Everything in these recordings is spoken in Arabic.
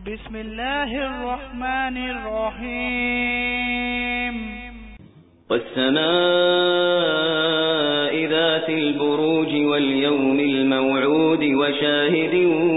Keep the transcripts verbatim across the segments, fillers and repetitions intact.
بسم الله الرحمن الرحيم والسماء ذات البروج واليوم الموعود وشاهد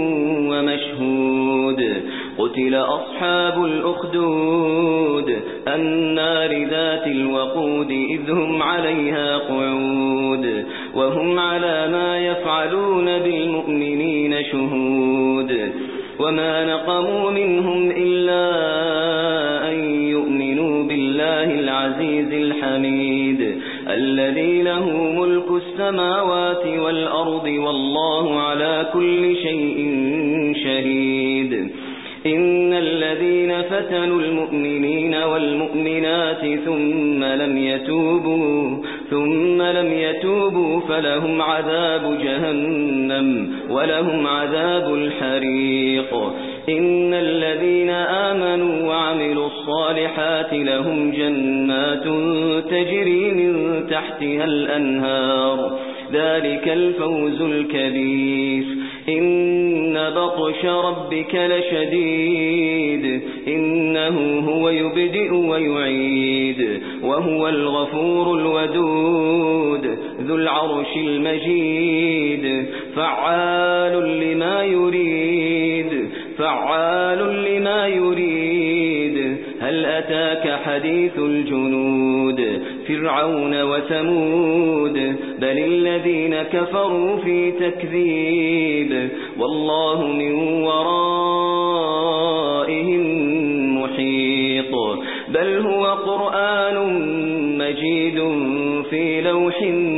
ومشهود قتل أصحاب الأخدود النار ذات الوقود إذ هم عليها قعود وهم على ما يفعلون بالمؤمنين شهود وما نقموا منهم إلا أن يؤمنوا بالله العزيز الحميد الذي له ملك السماوات والأرض والله على كل شيء شهيد إن الذين فتنوا المؤمنين والمؤمنات ثم لم يتوبوا ثم لم يتوبوا فلهم عذاب جهنم ولهم عذاب الحريق إن الذين آمنوا وعملوا الصالحات لهم جنات تجري من تحتها الأنهار ذلك الفوز الكبير إن بطش ربك لشديد إنه هو يبدئ ويعيد وهو الغفور الودود ذو العرش المجيد فعال لما يريد فعال لما يريد هل أتاك حديث الجنود فرعون وثمود بل الذين كفروا في تكذيب والله من ورائهم محيط بل هو قرآن مجيد في لوح